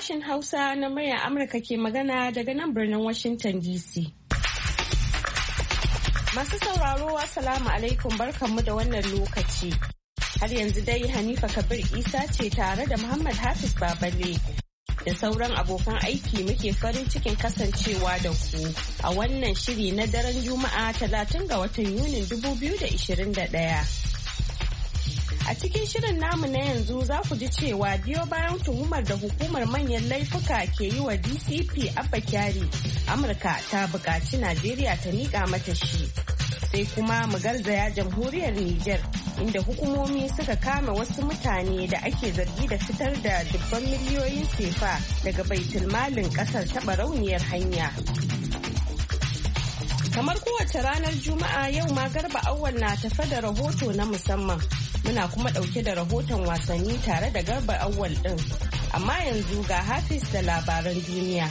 sashen Hausa na muryar Amurka ke magana daga nan birnin Washington DC. Masu sauraro, Assalamu alaikum, barkanmu da wannan lokaci. Har yanzu dai Hanifa Kabir Isa ce tare da Muhammad Hafiz Baballe da sauran abokan aiki muke farin cikin kasancewa da ku a wannan shiri na daren Juma'a 30 ga watan Yunin 2021. A cikin shirin namu na yanzu za ku ji cewa biyo bayan tuhumar da hukumar manyan laifuka ke yi wa DCP Abba Kyari, Amurka ta buƙaci Najeriya ta miƙa mata shi. Sai kuma mu garzaya jamhuriyar Nijar inda hukumomi suka kama wasu mutane da ake zargi da fitar da dubban miliyoyin sefa daga baitulmalin ƙasar ta barauniyar hanya. Kamar kowace ranar Juma'a yau ma Garba Awwal na tafe da rahoto na musamman. Muna kuma ɗauke da rahoton wasanni tare da Garba Awwal ɗin. Amma yanzu ga Hafiz da labaran duniya.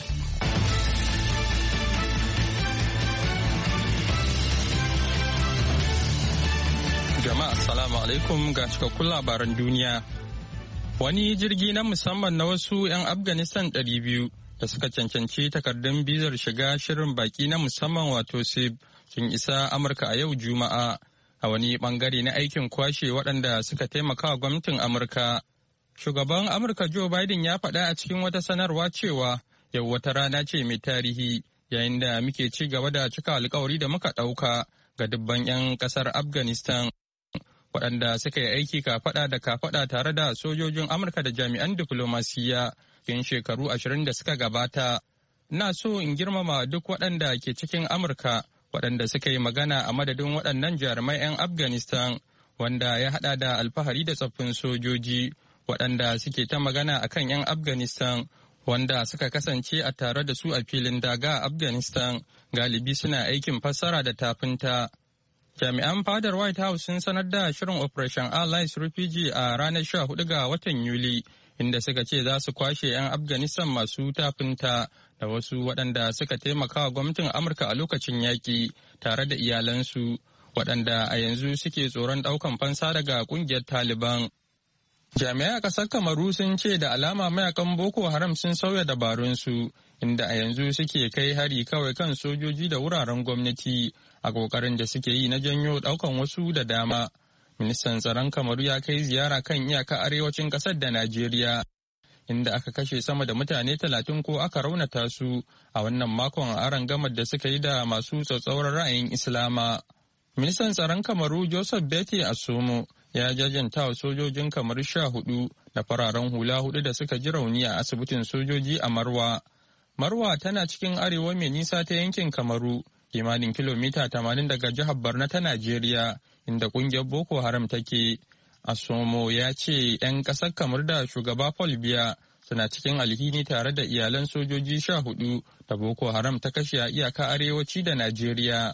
Jama'a assalamu alaikum ga cikakkun labaran duniya. Wani jirgi na musamman na wasu 'yan Afghanistan 200 da suka cancanci takardun bizar shiga shirin baki na musamman wato SIB sun isa Amurka a yau Juma'a. A wani bangare na aikin kwashe waɗanda suka taimaka wa gwamnatin Amurka. Shugaban Amurka Joe Biden ya faɗa a cikin wata sanarwa cewa yau wata rana ce mai tarihi yayin da muke ci gaba da cika alkawari da muka ɗauka ga dubban 'yan ƙasar Afghanistan waɗanda suka yi aiki kafaɗa da kafaɗa tare da sojojin Amurka da jami'an diflomasiyya cikin shekaru 20 da suka gabata. Ina so in girmama duk waɗanda ke cikin Amurka waɗanda suka yi magana a madadin waɗannan jarumai 'yan Afghanistan wanda ya haɗa da alfahari da tsoffin sojoji waɗanda suke ta magana a kan 'yan Afghanistan wanda suka kasance a tare da su a filin daga a Afghanistan galibi suna aikin fassara da tafinta. Jami'an fadar White House sun sanar da shirin Operation Allies Refugee a ranar 14 ga watan Yuli inda suka ce za su kwashe 'yan Afghanistan masu tafinta da wasu waɗanda suka taimaka wa gwamnatin Amurka a lokacin yaƙi tare da iyalansu waɗanda a yanzu suke tsoron ɗaukan fansa daga ƙungiyar Taliban. Jami'ai a ƙasar Kamaru sun ce da alama mayakan Boko Haram sun sauya dabarunsu inda a yanzu suke kai hari kawai kan sojoji da wuraren gwamnati a ƙoƙarin da suke yi na janyo ɗaukan wasu da dama. Ministan tsaron Kamaru ya kai ziyara kan iyaka arewacin ƙasar da Najeriya, inda aka kashe sama da mutane 30 ko aka raunata su a wannan makon a arangamar da suka yi da masu tsatsauran ra'ayin Islama. Ministan tsaron Kamaru Joseph Beti Asomo ya jajanta wa sojojin Kamaru 14 da fararen hula 4 da suka ji rauni a asibitin sojoji a Marwa. Marwa tana cikin arewa mai nisa ta yankin Kamaru, kimanin kilomita 80 daga jihar Borno ta Najeriya, inda kungiyar Boko Haram take. Asomo ya ce 'yan ƙasar kamar da shugaba Paul Biya suna cikin alhini tare da iyalan sojoji 14 da Boko Haram ta kashe a iyaka arewaci da Najeriya.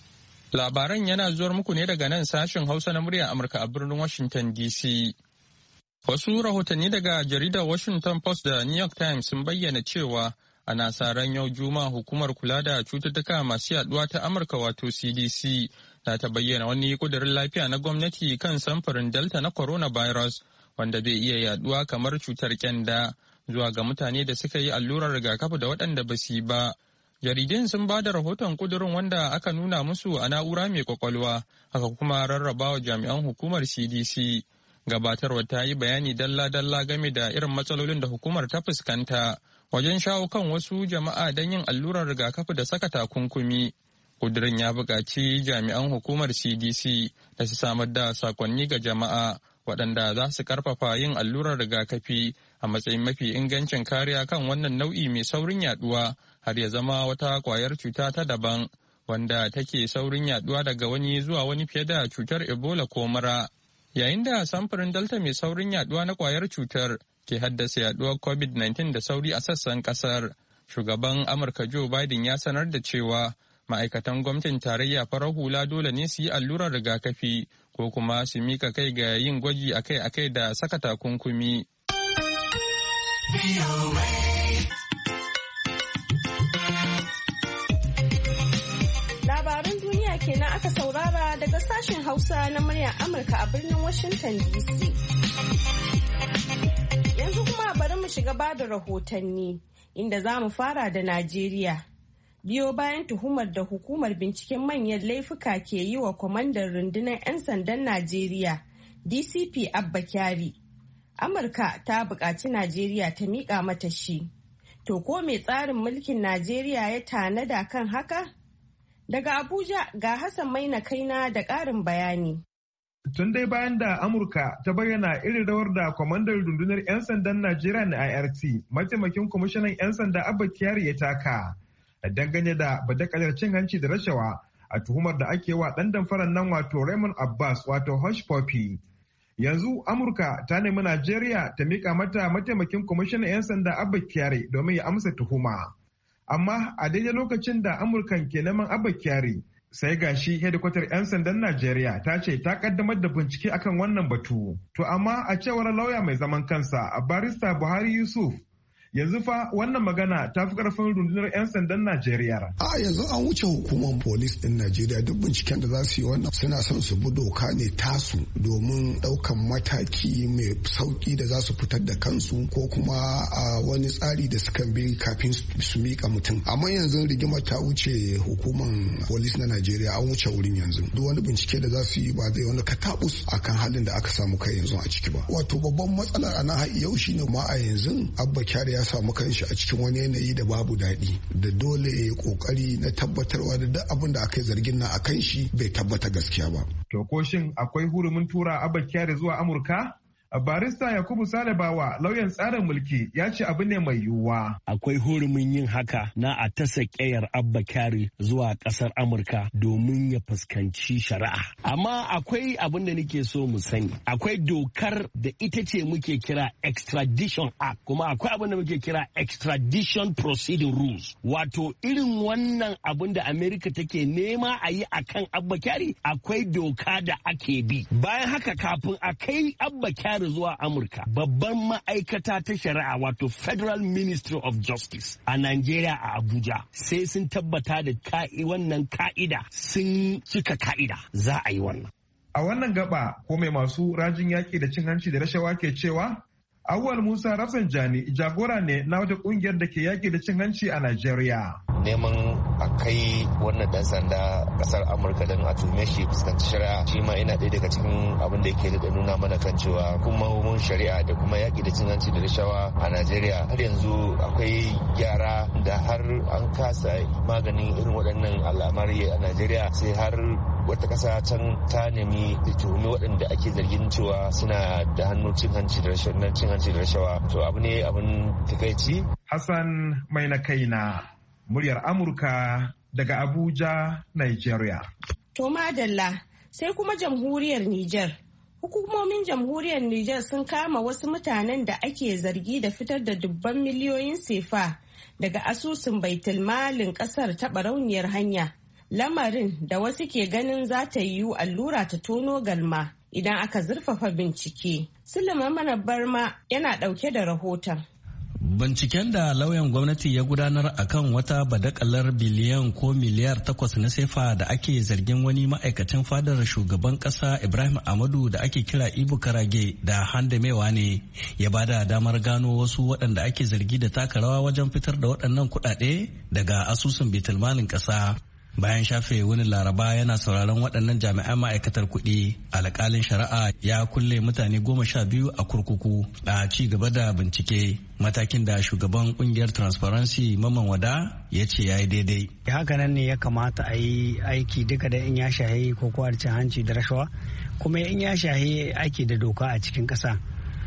Labaran yana zuwar muku ne daga nan sashen Hausa na muryar Amurka a birnin Washington DC. Wasu rahotanni daga jaridar Washington Post da New York Times sun bayyana cewa ana sa ran yau Juma'a hukumar kula da cututtuka masu yaduwa ta Amurka wato CDC za ta bayyana wani kudirin lafiya na gwamnati kan samfurin Delta na coronavirus wanda zai iya yaduwa kamar cutar kyanda zuwa ga mutane da suka yi allurar rigakafi da waɗanda ba su yi ba. Jaridun sun ba da rahoton kudirin wanda aka nuna musu a na'ura mai kwakwalwa, aka kuma rarrabawa jami'an hukumar CDC. Gabatarwa ta yi bayani dalla-dalla game da irin matsalolin da hukumar ta fuskanta wajen shawo kan wasu jama'a don yin allurar rigakafi da saka takunkumi. Kudirin ya buƙaci jami'an hukumar CDC da su samar da sakonni ga jama'a waɗanda za su ƙarfafa yin allurar rigakafi a matsayin mafi ingancin kariya kan wannan nau'i mai saurin yaduwa har ya zama wata ƙwayar cuta ta daban wanda take saurin yaduwa daga wani zuwa wani fiye da cutar Ebola ko mura. Yayin da samfurin Delta mai saurin yaduwa na ƙwayar cutar ke haddasa yaduwar COVID-19 da sauri a sassan ƙasar, shugaban Amurka Joe Biden ya sanar da cewa ma'aikatan gwamnatin tarayya farar hula dole ne su yi allurar rigakafi ko kuma su mika kai ga yin gwaji akai-akai da saka takunkumi. Labaran duniya kenan aka saurara daga sashen Hausa na muryar Amurka a birnin Washington DC. Yanzu kuma bari mu shiga bada rahotanni inda za mu fara da Najeriya. Biyo bayan tuhumar da hukumar binciken manyan laifuka ke yi wa kwamandan rundunar 'yan sandan Najeriya, DCP Abba Kyari. Amurka ta buƙaci Najeriya ta miƙa mata shi. To ko me tsarin mulkin Najeriya ya tanada kan haka? Daga Abuja ga Hassan Maina Kaina da ƙarin bayani. Tun dai bayan da Amurka ta bayyana irin rawar da kwamandan rundunar 'yan sandan Najeriya na IRT, mataimakin kwamishinan 'yan sanda Abba Kyari ya taka, dangane da badakalar cin hanci da rashawa a tuhumar da ake wa ɗan damfarar nan wato Raymond Abbas wato Hush Puppy. Yanzu Amurka ta nemi Najeriya ta mika mata mataimakin kwamishinan 'yan sanda Abba Kyari domin ya amsa tuhuma. Amma a daidai lokacin da Amurkan ke neman Abba Kyari, sai gashi hedikwatar 'yan sandan Najeriya ta ce ta kaddamar da bincike akan wannan batu. To amma a cewar lauya mai zaman kansa a barista Buhari Yusuf, yanzu fa wannan magana ta fi karfin rundunar 'yan sandan Najeriya. A yanzu an wuce hukumar polis din Najeriya, duk binciken da za su yi wannan suna son su bi doka ne tasu domin daukan mataki mai sauki da za su fitar da kansu ko kuma a wani tsari da suka bi kafin su mika mutum. Amma yanzu rigimar ta wuce hukumar polis na Najeriya, an wuce wurin yanzu. Duk wani bincike da za su yi ba zai wani katabus akan halin da aka samu kai yanzu a ciki ba. Wato babban matsalar a nan yau shine ma a yanzu Abba Kyari ya samu kanshi a cikin wani yanayi da babu daɗi, da dole ya yi kokari na tabbatarwa da duk abin da aka yi zargin na a kan shi bai tabbata gaskiya ba. To ko shin akwai hurumin tura Abba Kyari zuwa Amurka? Barista Yakubu Salibawa, lauyan tsarin mulki, ya ce abu ne mai yiwuwa. Akwai hurumin yin haka na a tasa ƙeyar Abba Kyari zuwa ƙasar Amurka domin ya fuskanci shari'a. Amma akwai abin da nake so mu sani. Akwai dokar da ita ce muke kira Extradition Act, kuma akwai abin da muke kira Extradition Proceeding Rules. Wato irin wannan abin da Amerika take nema a yi akan Abba Kyari, akwai doka da ake bi. Bayan haka kafin a kai Abba Kyari zuwa Amurka, babban ma'aikata ta shari'a wato Federal Ministry of Justice a Najeriya a Abuja sai sun tabbata da wannan ka'ida sun cika ka'ida za a yi wannan. A wannan gaba ko mai masu rajin yaƙi da cin hanci da rashawa ke cewa Awwal Musa Rafsanjani jagora ne na wata kungiyar da ke yaƙi da cin hanci a Najeriya. Neman a kai wannan dan sanda kasar Amurka don a tume shi fuskanci shari'a shi ma yana ɗaya daga cikin abin da yake da nuna mana kan cewa kuma mun shari'a da kuma yaƙi da cin hanci da rashawa a Najeriya har yanzu akwai gyara da har an kasa maganin irin waɗannan al'amari a Najeriya sai har wata ƙasa can ta nemi tuhumi waɗanda ake zargin cewa suna da hannu cin hanci da rashawa to abu ne abin takaici. Hassan mai na kaina muryar Amurka daga Abuja, Nigeria. To madalla sai kuma jamhuriyar Nijar. Hukumomin jamhuriyar Nijar sun kama wasu mutanen da ake zargi da fitar da dubban miliyoyin sefa daga asusun baitulmalin ƙasar ta barauniyar hanya. Lamarin da wasu ke ganin za ta yiwu allura ta tono galma idan aka zurfafa bincike. Sulaiman Mana Barma yana ɗauke da rahoton. Binciken da lauyan gwamnati ya gudanar akan wata badakalar biliyan ko miliyar 8 na sefa da ake zargin wani ma'aikacin fadar shugaban kasa Ibrahim Amadu da ake kira Ibu Karage da handamewa ne ya bada damar gano wasu waɗanda ake zargi da taka rawa wajen fitar da waɗannan kuɗaɗe daga asusun baitulmalin ƙasa. Bayan shafe wani laraba yana sauraron waɗannan jami'an ma'aikatar kuɗi, alƙalin shari'a ya kulle mutane 12 a kurkuku a ci gaba da bincike, matakin da shugaban ƙungiyar Transparency Maman Wada ya ce ya yi daidai. Hakanan ne ya kamata a yi aiki duka da in ya shahi ko kuwa cin hanci da rashawa, kuma in ya shahi aiki da doka a cikin ƙasa.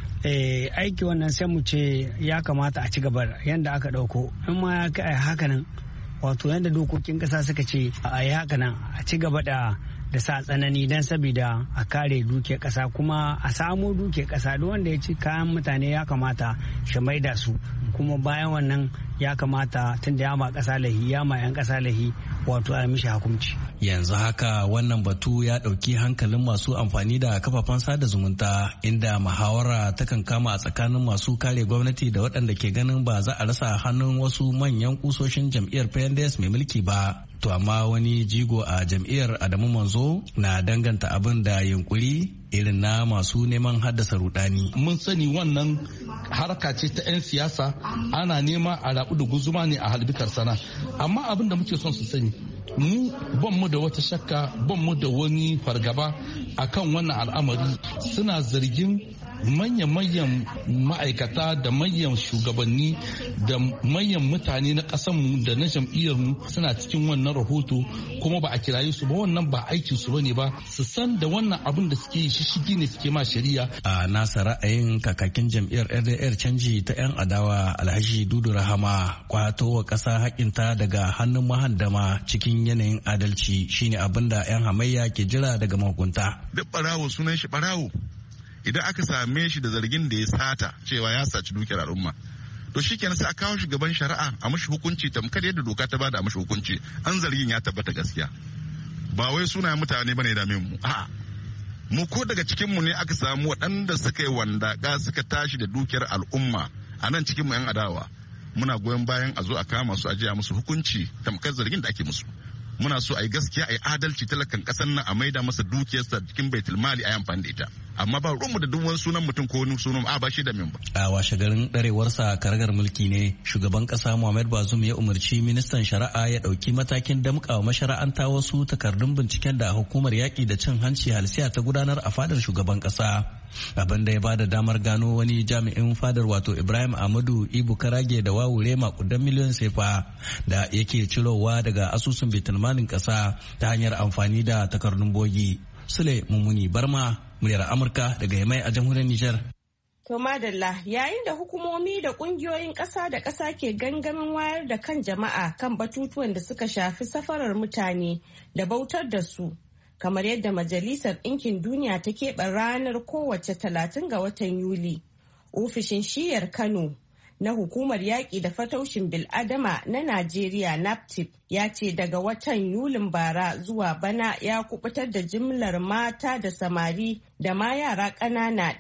Aiki wannan sai mu ce ya kamata a ci gaba yadda aka ɗauko, in ma ya kai hakanan wato yadda dokokin kasa suka ce a yi haka nan a ci gaba da sa tsanani don sabida a kare duke kasa kuma a samu duke kasa duk wanda ya ci kayan mutane ya kamata shi maida su, kuma bayan wannan ya kamata tun da ya ma kasa lahi ya ma 'yan kasa lahi wato a mishi hukunci. Yanzu haka wannan batu ya ɗauki hankalin masu amfani da kafafen sada zumunta, inda muhawara takan kama a tsakanin masu kare gwamnati da waɗanda ke ganin ba za a rasa hannun wasu manyan kusoshin jam'iyyar PNDS mai mulki ba. To amma wani jigo a jam'iyyar Adamu Manzo na danganta abin da yunkuri irin na masu neman haddasa rudani. Mun sani wannan harka ce ta 'yan siyasa, ana nema a rabu da guzuma ne a halbikar sana. Amma abin da muke son su sani, mu ban mu da wata shakka, ban mu da wani fargaba akan wannan al'amari. Suna zargin manyan ma'aikata da manyan shugabanni da manyan mutane na ƙasanmu da na jam'iyyarmu suna cikin wannan rahoto, kuma ba a kiraye su ba. Wannan ba aikin su bane ba, su san da wannan abin da suke yi shishigi ne suke ma shari'a. A nasa ra'ayin kakakin jam'iyyar RDR canji ta 'yan adawa Alhaji Dudu Rahama, kwato wa ƙasa haƙinta daga hannun mahandama cikin yanayin adalci shine abin da 'yan hamayya ke jira daga mahukunta. Duk barawo sunan shi barawo. Idan aka same shi da zargin da ya sata cewa ya saci dukiyar al'umma, to shikenan sai a kawo shi gaban shari'a a mashi hukunci tamkar yadda doka ta bada a mashi hukunci, an zargin ya tabbata gaskiya. Ba wai sunayen mutane bane da mu, a'a mu ko daga cikin mu ne aka samu waɗanda suka yi wandaka suka tashi da dukiyar al'umma a nan cikin mu 'yan adawa, muna goyon bayan a zo a kama su, a jiya musu hukunci tamkar zargin da ake musu. Muna so a yi gaskiya, a yi adalci, talakan ƙasar nan a maida masa dukiyarsa cikin baitul mali, a yi amfani da ita. Amma ba ruwanmu da duk wani sunan mutum ko wani sunan ba shi da min ba. A washe garin ɗarewarsa karagar mulki ne shugaban ƙasa Muhammad Bazoum ya umarci ministan shari'a ya ɗauki matakin damƙawa mashara'anta wasu takardun binciken da hukumar yaƙi da cin hanci halsiya ta gudanar a fadar shugaban ƙasa. Abin da ya bada damar gano wani jami'in fadar wato Ibrahim Ahmadu Ibu Karage da wawure makudan miliyon sefa da yake cirowa daga asusun bitulmanin ƙasa ta hanyar amfani da takardun bogi. Sule Mummuni Barma, muryar Amurka daga Yamai a jamhuriyar Nijar. To madalla, yayin da hukumomi da kungiyoyin ƙasa da ƙasa ke gangamin wayar da kan jama'a kan batutuwan da suka shafi safarar mutane da bautar da su, kamar yadda Majalisar Ɗinkin Duniya ta keɓe ranar kowace 30 ga watan Yuli. Ofishin shiyar Kano na Hukumar Yaƙi da Fataushin Bil'adama na Najeriya NAPTIP ya ce daga watan Yulin bara zuwa bana ya kubutar da jimlar mata da samari da ma yara ƙanana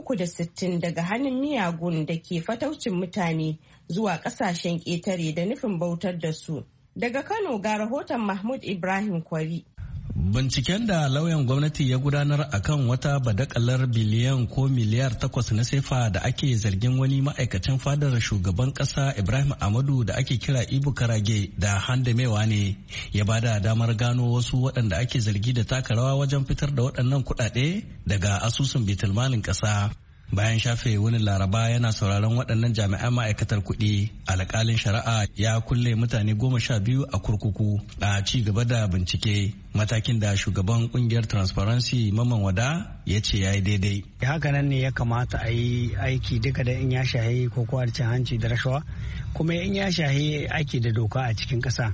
360 daga hannun miyagun da ke fataucin mutane zuwa ƙasashen ƙetare da nufin bautar da su. Daga Kano ga rahoton Mahmud Ibrahim Kwari. Binciken da lauyan gwamnati ya gudanar a kan wata badakalar biliyan ko miliyar 8 na sefa da ake zargin wani ma'aikacin fadar shugaban kasa Ibrahim Amadu da ake kira Ibu Karage da handamewa ne ya bada damar gano wasu waɗanda ake zargi da taka rawa wajen fitar da waɗannan kuɗaɗe daga asusun bitulmalin ƙasa. Bayan shafe wani laraba yana sauraron waɗannan jami'an ma'aikatar kuɗi, alƙalin shari'a ya kulle mutane 12 a kurkuku a ci gaba da bincike, matakin da shugaban ƙungiyar Transparency Maman Wada ya ce ya yi daidai. Haka nan ne ya kamata a yi aiki duka da in ya shahi ko kuwa cin hanci da rashawa, kuma in ya shahi aiki da doka a cikin ƙasa.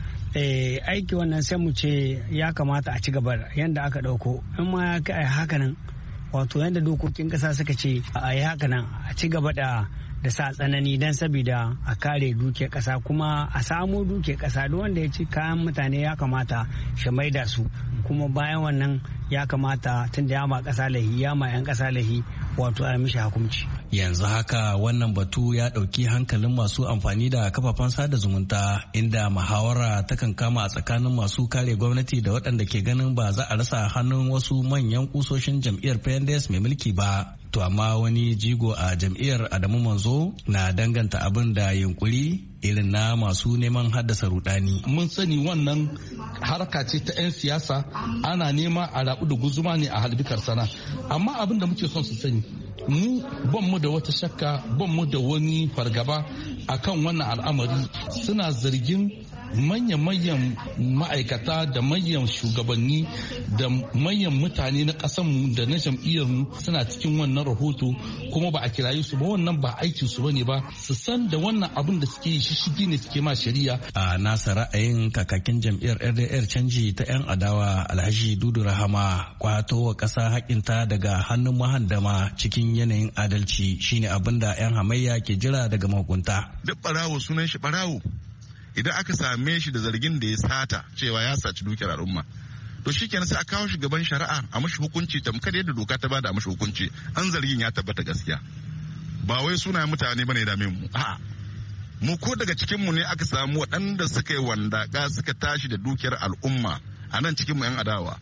Aiki wannan sai mu ce ya kamata a ci gaba yadda aka ɗauko, in ma haka nan wato yadda dokokin kasa suka ce a yi haka nan a ci gaba da sa tsanani don sabida a kare dukiyar kasa, kuma a samo dukiyar kasa. Duk wanda ya ci kayan mutane ya kamata shi maida su, kuma bayan wannan ya kamata tun da ya ma kasa lahi ya ma 'yan kasa lahi wato a mishi hukunci. Yanzu haka wannan batu ya ɗauki hankalin masu amfani da kafafen sada zumunta, inda muhawara takan kama a tsakanin masu kare gwamnati da waɗanda ke ganin ba za a rasa hannun wasu manyan kusoshin jam'iyyar PNDS mai mulki ba. To amma wani jigo a jam'iyyar Adamu Manzo na danganta abin da yunkuri irin na masu neman haddasa rudani. Mun sani wannan harka ce ta 'yan siyasa, ana nema a rabu da guzuma ne a halbikar sana. Amma abin da muke son su sani, mu ban mu da wata shakka, ban mu da wani fargaba akan wannan al'amari. Suna zargin manyan ma'aikata da manyan shugabanni da manyan mutane na ƙasanmu da na jam'iyyarmu suna cikin wannan rahoto, kuma ba a kiraye su ba. Wannan ba aikin su bane ba, su san da wannan abin da suke yi shishigi ne suke ma shari'a. A nasa ra'ayin kakakin jam'iyyar RDR canji ta 'yan adawa Alhaji Dudu Rahama, kwato wa ƙasa haƙinta daga hannun mahandama cikin yanayin adalci shine abin da 'yan hamayya ke jira daga mahukunta. Duk barawo sunan shi barawo. Idan aka same shi da zargin da ya sata cewa ya saci dukiyar al'umma, to shikenan sai a kawo shi gaban shari'a a mashi hukunci tamkar yadda doka ta bada a mashi hukunci, an zargin ya tabbata gaskiya. Ba wai sunayen mutane bane da mu, a'a mu ko daga cikin mu ne aka samu waɗanda suka yi wandaka suka tashi da dukiyar al'umma a nan cikin mu 'yan adawa,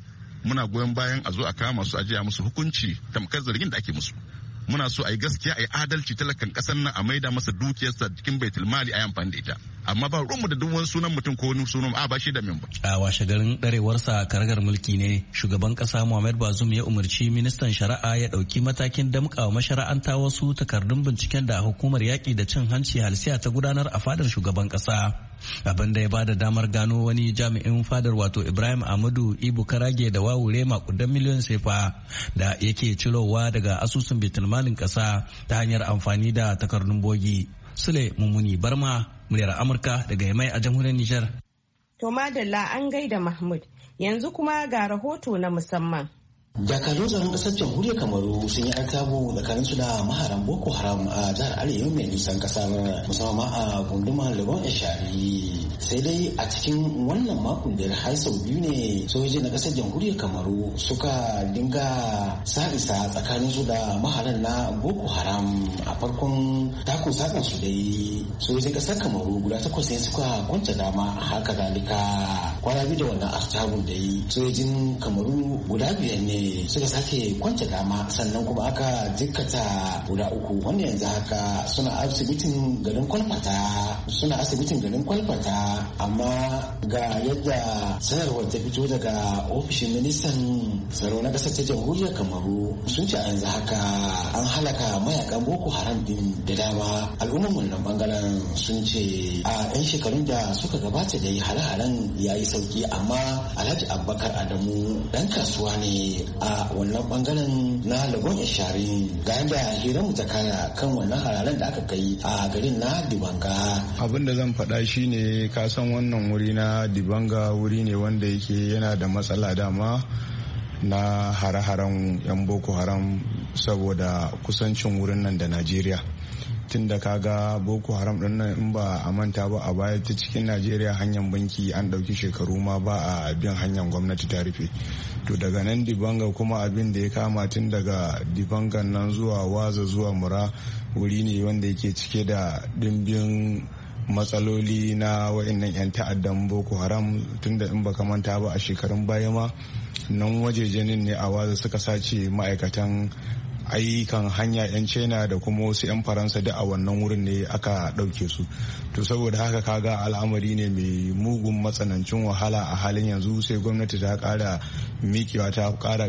muna goyon bayan a zo a kama su a je a musu hukunci tamkar zargin da ake musu. Muna so a yi gaskiya a yi adalci talakan kasar nan a maida masa dukiyarsa cikin baitul mali a yi amfani da ita. Amma ba ruwanmu da duk wani sunan mutum ko wani sunan ba shi da min ba. A washe garin ɗarewarsa karagar mulki ne shugaban ƙasa Muhammad Bazoum ya umarci ministan shari'a ya ɗauki matakin damƙawa mashara'anta wasu takardun binciken da hukumar yaƙi da cin hanci halsiya ta gudanar a fadar shugaban ƙasa. Abin da ya bada damar gano wani jami'in fadar wato Ibrahim Ahmadu Ibu Karage da wawure makudan miliyon sefa da yake cirowa daga asusun bitulmalin ƙasa ta hanyar amfani da takardun bogi. Sule Mummuni Barma, muryar Amurka daga Yamai a jamhuriyar Nijar. To madalla an gaida Mahmud, yanzu kuma ga rahoto na musamman. Dakarun tsaron ƙasar jamhuriyar Kamaru sun yi artabu tsakanin su da maharan Boko Haram a jihar Arewa mai nisan ƙasar musamman a gundumar Legon Eshari. Sai dai a cikin wannan makon da har sau biyu ne sojoji na ƙasar jamhuriyar Kamaru suka dinga sa'isa tsakanin su da maharan na Boko Haram. A farkon takun sakan su dai sojojin ƙasar Kamaru guda 8 ne suka kwanta dama, haka zalika kwana biyu da wannan artabun dai sojojin Kamaru guda 5 ne suka sake kwance dama, sannan kuma aka jikkata guda 3 wanda yanzu haka suna asibitin garin Kwalfata amma ga yadda sanarwar ta fito daga ofishin ministan tsaro na ƙasar ta jamhuriyar Kamaru sun ce a yanzu haka an halaka mayakan Boko Haram din da dama. Al'ummar wannan bangaren sun ce a 'yan shekarun da suka gabata da hare-haren ya yi sauki, amma Alhaji Abubakar Adamu dan kasuwa ne a wannan bangaren na Lagon Ishari ga yadda hirar mu ta kaya kan wannan hararen da aka kai a garin na Dibanga. Abin da zan faɗa shine ka san wannan wuri na Dibanga wuri ne wanda yake yana da matsala dama na hare-haren 'yan Boko Haram saboda kusancin wurin nan da Najeriya. Tun da kaga Boko Haram din nan in ba a manta ba a baya ta cikin Najeriya hanyar banki an ɗauki shekaru ma ba a bin hanyar gwamnati ta rufe. To daga nan Dibanga kuma abin da ya kama tun daga Dibangan nan zuwa Waza zuwa Mura wuri ne wanda yake cike da dimbin matsaloli na wa'annan 'yan ta'addan Boko Haram, tunda in baka manta ba a shekarun baya ma nan wajejenin ne a Waza suka sace ma'aikatan ayyukan hanya 'yan China da kuma wasu 'yan Faransa da a wannan wurin ne aka ɗauke su. To saboda haka kaga al'amari ne mai mugun matsanancin wahala a halin yanzu, sai gwamnati ta ƙara mikewa ta ƙara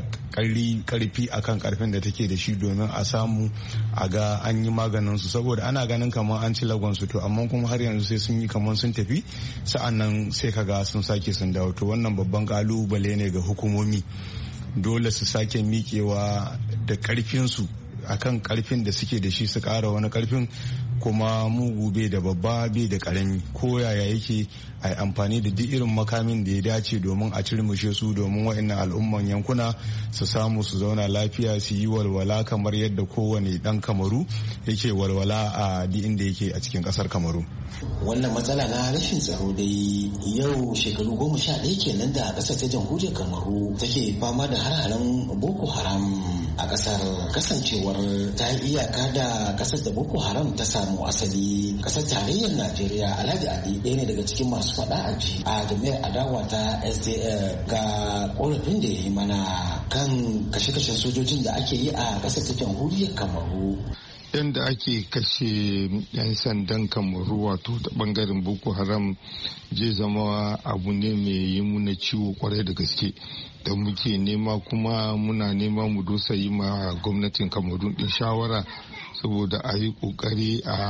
ƙarfi akan ƙarfin da take da shi domin a samu a ga an yi maganin su, saboda ana ganin kamar an ci lagon su to amma kuma har yanzu sai sun yi kamar sun tafi sa'annan sai kaga sun sake sun dawo. To wannan babban ƙalubale ne ga hukumomi, dole su sake mikewa da karfinsu akan karfin da suke da shi, su kara wani karfin. Kuma mugu bai da babba bai da karami, ko yaya yake a yi amfani da duk irin makamin da ya dace domin a cirmushe su, domin wa'annan al'umman yankuna su samu su zauna lafiya, su yi walwala kamar yadda kowane dan Kamaru yake walwala a duk inda yake a cikin kasar Kamaru. Wannan matsala na rashin tsaro dai yau shekaru 11 kenan da kasar ta jamhuriyar Kamaru take fama da har-haren Boko Haram a kasar, kasancewar ta iyaka da kasar da Boko Haram ta samu asali. Kasar tarayyar Najeriya, Alhaji Ali ɗaya ne daga cikin masu faɗa a ji a jami'ar adawa ta SDF ga korafin da ya yi mana kan kashe-kashen sojojin da ake yi a kasar ta jamhuriyar Kamaru. Yadda ake kashe 'yan sandan Kamaru wato ta bangaren Boko Haram zai zama abu ne mai yi muna ciwo kwarai da gaske, da muke nema kuma muna nema mu dosa yi ma gwamnatin Kamaru din shawara saboda a yi kokari a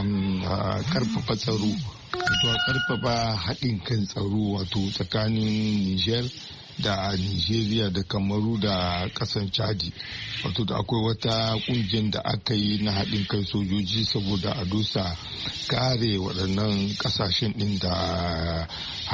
karfafa tsaro, wato a karfafa haɗin kan tsaro wato tsakanin Niger da Nigeria da Kamaru da kasan Chadi. Wato da akwai wata kungiyar da aka yi na haɗin kai sojoji saboda a dosa kare waɗannan ƙasashen ɗin da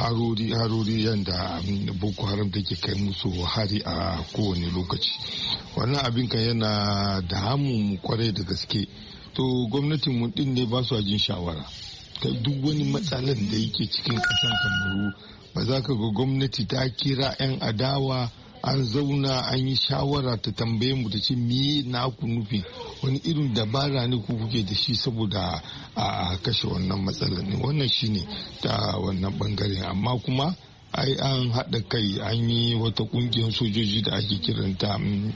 harori yadda Boko Haram take kai musu hari a kowane lokaci. Wannan abin kan yana da hamu kwarai da gaske. To gwamnatin mu ɗin ne ba su jin shawara. Duk wani matsalar da yake cikin ƙasar Kamaru ba za ka ga gwamnati ta kira 'yan adawa an zauna an yi shawara ta tambaye mu ta ce me na ku nufi, wani irin dabara ne ku kuke da shi saboda a kashe wannan matsalar ne. Wannan shine ta wannan bangare, amma kuma ai an haɗa kai an yi wata ƙungiyar sojoji da ake kiranta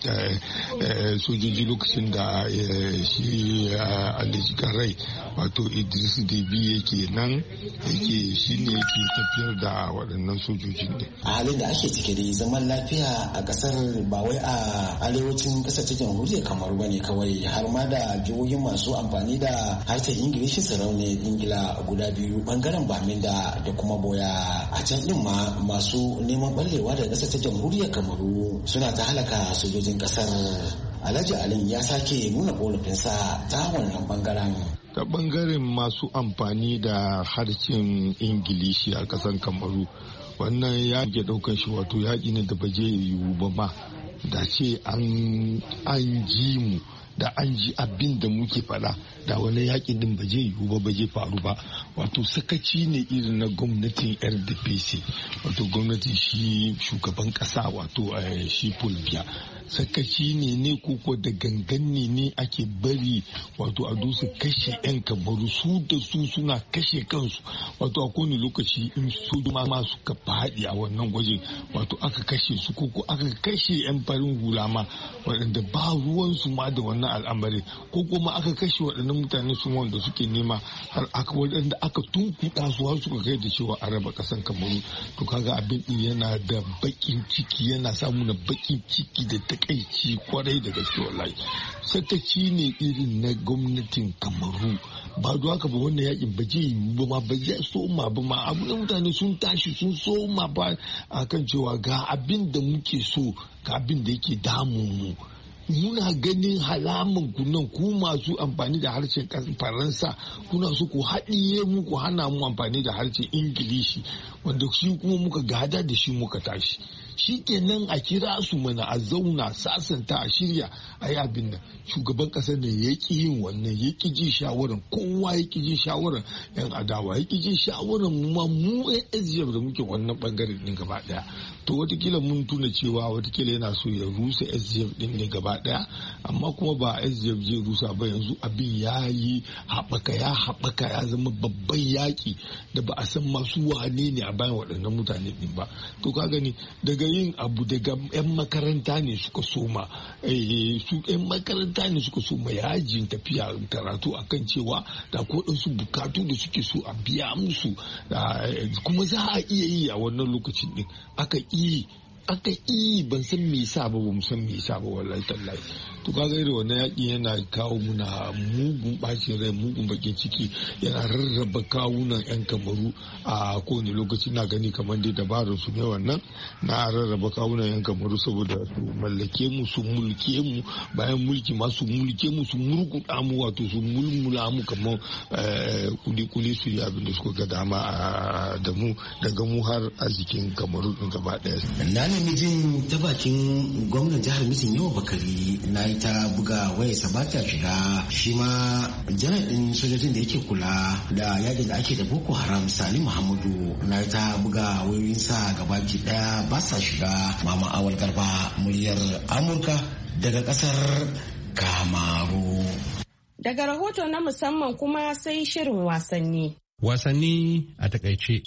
sojoji lokacin da shi Alhaji Garai wato Idris Deby yake nan shi ne yake tafiyar da waɗannan sojojin ne. A halin da ake cike da zaman lafiya a ƙasar ba wai a arewacin ƙasar ta jamhuriyar Kamaru ba ne kawai, har ma da jihohin masu amfani da harshen Ingilishi sarauniyar Ingila guda biyu, bangaren Baminda da kuma Boya. A can ɗin ma masu neman ɓallewa da ƙasar ta jamhuriyar Kamaru suna ta halaka sojojin ƙasar. Alhaji Alin ya sake nuna ƙorafinsa ta wannan bangaren. Ta bangaren masu amfani da harshen Ingilishi a ƙasar Kamaru, wannan ya ke ɗaukar shi wato yaƙi ne da ba zai yiwu ba ma, da ce an ji mu da an ji abin da muke faɗa da wani yaƙin din ba zai yiwu ba zai faru ba. Wato sakaci ne irin na gwamnatin RDPC, wato gwamnatin shi shugaban ƙasa wato shi Paul Biya. Sakaci ne koko da gangan ne ake bari wato a dusa kashe 'yan Kamaru, su da su suna kashe kansu. Wato a kowane lokaci in sojoji ma suka faɗi a wannan gwajin wato aka kashe su koko aka kashe 'yan farin hula ma waɗanda ba ruwansu ma da wannan al'amari, ko kuma aka kashe waɗannan mutane su wanda suke nema har waɗanda aka tunkuɗa su har suka kai da cewa a raba ƙasan Kamaru. To kaga abin din yana da baƙin ciki, yana samu na baƙin ciki da takaici kwarai da gaske wallahi. Sakaci ne irin na gwamnatin Kamaru, ba da haka ba wannan yakin ba zai yi ba ma, ba zai soma ba ma. Abu da mutane sun tashi sun soma ba akan cewa ga abin da muke so, ga abin da yake damun mu. Muna ganin halaman ku nan, ku masu amfani da harshen Faransa kuna so ku haɗiye mu, ku hana mu amfani da harshen Ingilishi, wanda shi kuma muka gada da shi muka tashi. Shi kenan a kira su mana, a zauna sasanta, a shirya a yi abin nan. Shugaban ƙasar ne ya ƙi yin wannan, ya ƙi ji shawaran kowa, ya ƙi ji shawaran 'yan adawa, ya ƙi ji shawaran mu 'yan SGF da muke wannan ɓangaren ɗin gaba ɗaya. To watakila mun tuna cewa watakila yana so ya rusa SGF ɗin ne gaba ɗaya, amma kuma ba SGF zai rusa ba. Yanzu abin ya yi haɓaka ya zama babban yaƙi da ba a san masu wane ne a bayan waɗannan mutane ɗin ba. To ka gani daga yin abu daga 'yan makaranta ne suka soma, su 'yan makaranta ne suka soma yajin tafiya karatu akan cewa da ko su bukatu da suke so a biya musu, kuma za a iya yi a wannan lokacin ɗin aka yi ban san me yasa ba mu san me yasa ba wallahi tallahi. To kaga irin wannan yaki yana kawo muna mugun bacin rai, mugun bakin ciki, yana rarraba kawunan 'yan Kamaru a kowane lokaci. Na gani kamar dai dabarar su ne wannan na rarraba kawunan 'yan Kamaru saboda su mallake mu, su mulke mu, bayan mulki ma su mulke mu, su murkuɗa mu, wato su mulmula mu kamar kuli su yi abin da suka ga dama da mu, daga mu har a jikin Kamaru din gaba ɗaya. Na nemi jin ta bakin gwamnan jihar Mitin Yawa Bakari, na yi ta buga wayarsa ba ta shiga. Shi ma janar ɗin sojojin da yake kula da yakin da ake da Boko Haram Sani Muhammadu, na yi ta buga wayoyinsa gabaki ɗaya ba sa shiga. Mama Awal Garba, muryar Amurka daga ƙasar Kamaru. Daga rahoto na musamman kuma sai shirin wasanni. Wasanni a takaice.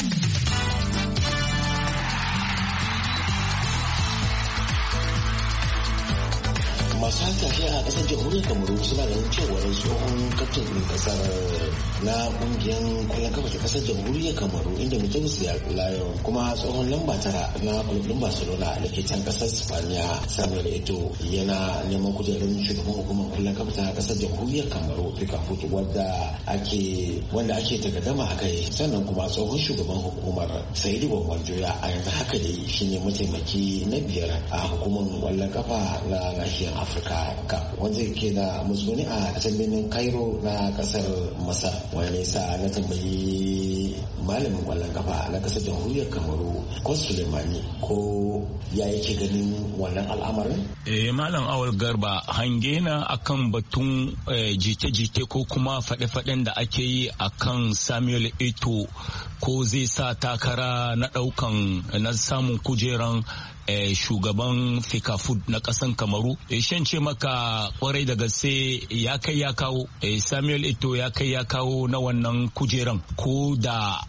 masu hankali a kasar jamhuriyar Kamaru suna da cewar tsohon kaftin ɗin kasar na kungiyar kwallon kafa ta kasar jamhuriyar Kamaru inda mutum su ya layon kuma tsohon lamba tara na kulubin Barcelona da ke can kasar Spaniya Samuel Eto'o yana neman kujerar shugaban hukumar kwallon kafa ta kasar jamhuriyar Kamaru Fecafoot wanda ake takaddama a kai. Sannan kuma tsohon shugaban hukumar Saidu Bambanjoya a yanzu haka dai shine mataimaki na biyar a hukumar kwallon kafa na nahiyar Afirka wanda ke da musuni a can birnin Cairo na kasar Masar. Wani nesa na tambayi malamin kwallon kafa na kasar jamhuriyar Kamaru ko Sulemani ko ya yake ganin wannan al'amarin? Malam Awal Garba hange na akan batun jite-jite ko kuma faɗe-faɗen da ake yi akan Samuel Eto'o ko zai sa takara na na samun kujeran shugaban Fecafoot na kasan Kamaru. Shan ce maka kwarai da gaske ya kai ya kawo Samuel Eto'o ya kai ya kawo na wannan kujeran ko da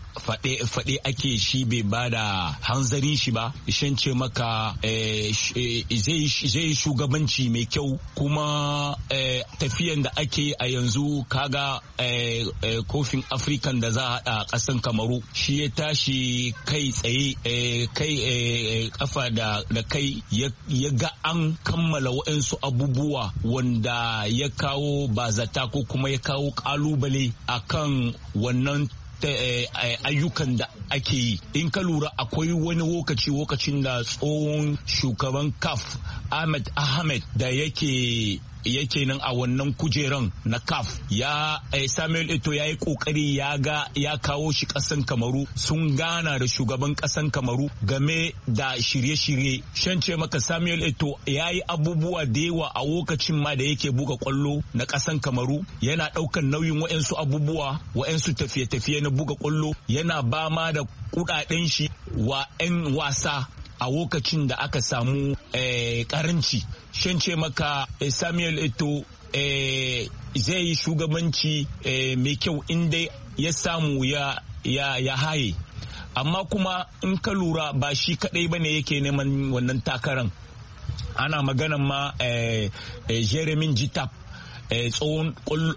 faɗe ake shi bai ba da hanzarin shi ba, shan ce maka zai shugabanci mai kyau kuma tafiyan da ake a yanzu kaga kofin African da za a haɗa ƙasan Kamaru shi ya tashi kai tsaye kafa da kai ya ga an kammala waɗansu abubuwa wanda ya kawo bazata ko kuma ya kawo ƙalubale akan wannan ayyukan da ake yi. In ka lura akwai wani lokacin da tsohon shugaban CAF Ahmed da yake nan a wannan kujeran na CAF Samuel Eto'o ya yi kokari ya kawo shi kasan Kamaru, sun gana da shugaban kasan Kamaru game da shirye-shirye. Shance maka Samuel Eto'o ya yi abubuwa da yawa a lokacin ma da yake buga kwallo na kasan Kamaru, yana daukan nauyin wa'ensu abubuwa, wa'ensu tafiye-tafiye na buga kwallo, yana ba ma da kudaden shi wa 'yan wasa a lokacin da aka samu karanci. Shan ce maka Samuel Eto'o zai yi shugabanci mai kyau inda ya samu ya haye, amma kuma in ka lura ba shi kadai bane yake neman wannan takaran. Ana maganan ma Jeremy Jitap, tsohon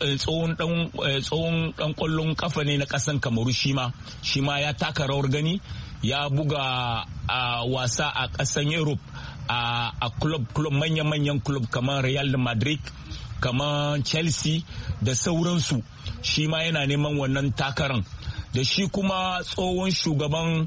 dan kwallon kafa ne na kasan Kamaru, shi ma ya taka rawar gani, ya buga wasa a kasan Europe a club manyan club kamar Real Madrid, kamar Chelsea da sauransu. Shi ma yana neman wannan takaran. Da shi kuma tsohon shugaban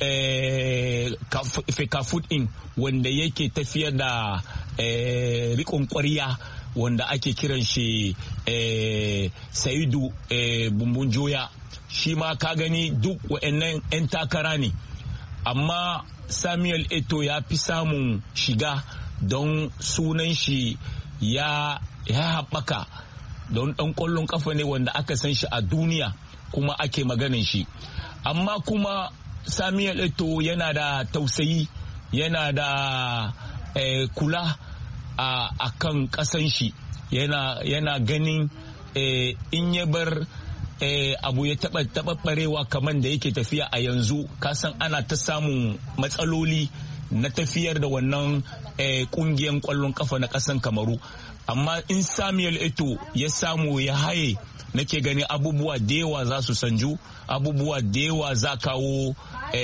Fekafut wanda yake tafiyar da rikon ƙwarya wanda ake kiran shi Saidu Bumbunjoya, shi ma ka gani duk wa'annan 'yan takara ne, amma Samuel Eto'o ya fi samun shiga don sunan shi ya haɓaka, don ɗan ƙwallon ƙafa ne wanda aka san shi a duniya kuma ake maganin shi. Amma kuma Samuel Eto'o yana da tausayi, yana da kula a kan ƙasan shi, yana ganin in ya bar abu ya taɓaɓɓarewa kamar da yake tafiya a yanzu, kasan ana ta samun matsaloli na tafiyar da wannan ƙungiyar ƙwallon ƙafa na ƙasan Kamaru. Amma in Samuel Eto'o ya samu ya haye, nake gani abubuwa da yawa za su sanju, abubuwa da yawa za kawo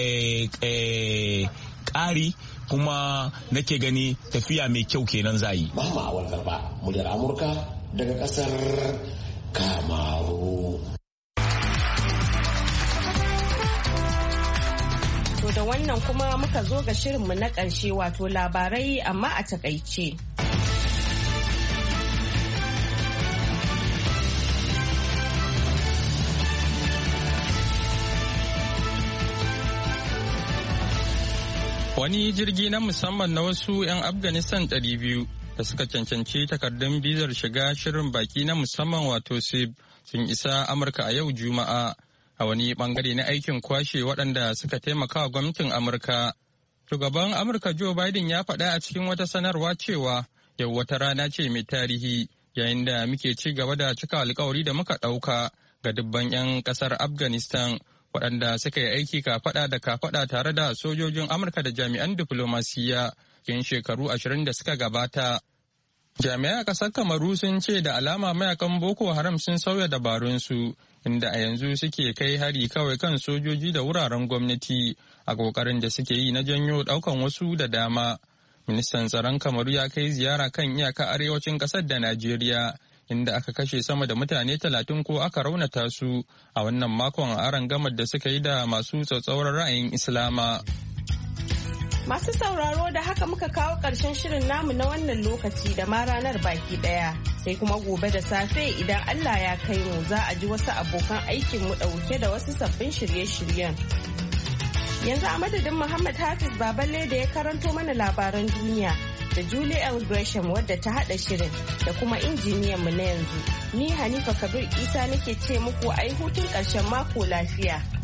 ƙari, kuma nake gani tafiya mai kyau kenan za yi. Mama Awal Garba, muryar Amurka daga ƙasar Kamaru. To da wannan kuma muka zo ga shirinmu na ƙarshe, wato labarai amma a takaice. Wani jirgi na musamman na wasu 'yan Afghanistan 200 da suka cancanci takardun bizar shiga shirin baki na musamman wato SIB sun isa Amurka a yau Juma'a a wani bangare na aikin kwashe waɗanda suka taimaka wa gwamnatin Amurka. Shugaban Amurka Joe Biden ya faɗa a cikin wata sanarwa cewa yau wata rana ce mai tarihi yayin da muke ci gaba da cika alkawari da muka ɗauka ga dubban 'yan ƙasar Afghanistan waɗanda suka yi aiki kafaɗa da kafaɗa tare da sojojin Amurka da jami'an diflomasiyya cikin shekaru 20 da suka gabata. Jami'ai a ƙasar Kamaru sun ce da alama mayakan Boko Haram sun sauya dabarunsu, inda a yanzu suke kai hari kawai kan sojoji da wuraren gwamnati a ƙoƙarin da suke yi na janyo ɗaukan wasu da dama. Ministan tsaron Kamaru ya kai ziyara kan iyaka arewacin ƙasar da Najeriya, inda aka kashe sama da mutane 30 ko aka raunata su a wannan makon a arangamar da suka yi da masu tsatsauran ra'ayin Islama. Masu sauraro, da haka muka kawo ƙarshen shirin namu na wannan lokaci da ma ranar baki ɗaya. Sai kuma gobe da safe idan Allah ya kai mu, za a ji wasu abokan aikin mu ɗauke da wasu sabbin shirye-shiryen. Yanzu a madadin Muhammad Hafiz Baballe da ya karanto mana labaran duniya, da Julie L. Gresham wadda ta haɗa shirin, da kuma injiniyan mu na yanzu. Ni Hanifa Kabir Isa nake ce muku ai hutun ƙarshen mako lafiya.